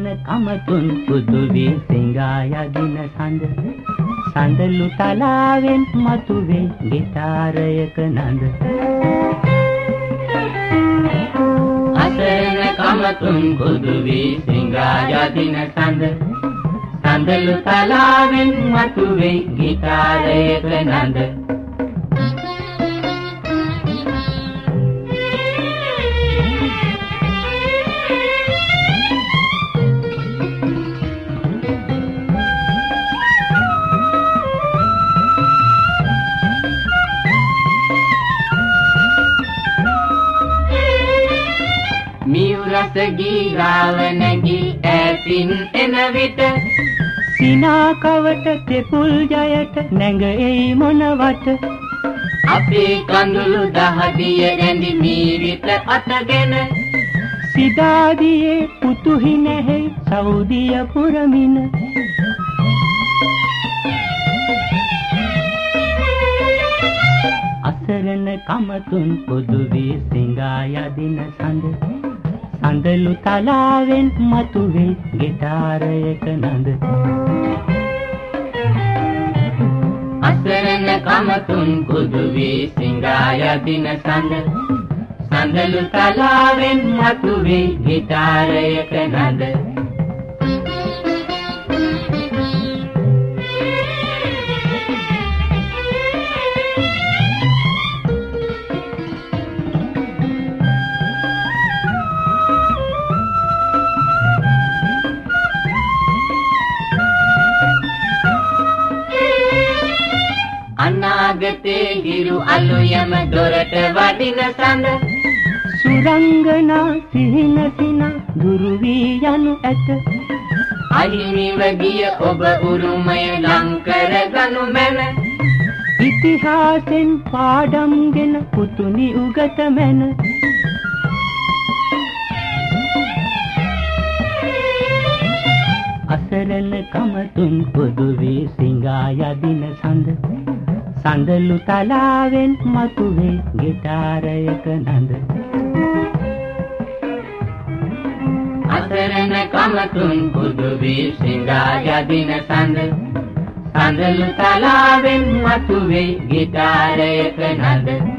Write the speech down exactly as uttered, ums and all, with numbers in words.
කමතුන් පුදු වී සිඟා යදින සඳ සඳලු තලාවෙන් මතුවේ ගිටාරයක නඳ අසරණ කමතුන් පුදු වී සිඟා යදින සඳ සඳලු තලාවෙන් මතුවේ ගිටාරයක නඳ මියුරසගී රාවණගී ඈතින් එන විට සිනා කවට තෙපුල් ජයට නැඟ එයි මොනවට අපේ කඳුළු දහදිය රැඳි මීරිත අතගෙන සිතාදියේ පුතුහි නැහේ සෞදිය පුරමින අසරණ කමතුන් පොදු වී සිඟා යදින සඳ සඳලු තලාවෙන් මතුවේ ගිටාරයක නඳ අසරණ කමතුන් පොදු වී සිඟා යදින සඳ සඳලු තලාවෙන් මතුවේ ගිටාරයක නඳ අනාගතේ හිරු අලු යම දොරට වඩින සඳ සුරංගනා සිහින සින දුරු වී යනු ඇත අහිමිව ගිය ඔබ උරුමය ලං කරගනු මැන ඉතිහාසෙන් පාඩම්ගෙන පුතුනි උගත මැන අසරණ කමතුන් පොදු වී සිඟා යදින සඳ සඳලු තලාවෙන් මතුවේ ගිටාරයක නඳ අසරණ කමතුන් පොදු වී සිඟා යදින සඳ සඳලු තලාවෙන් මතුවේ ගිටාරයක නඳ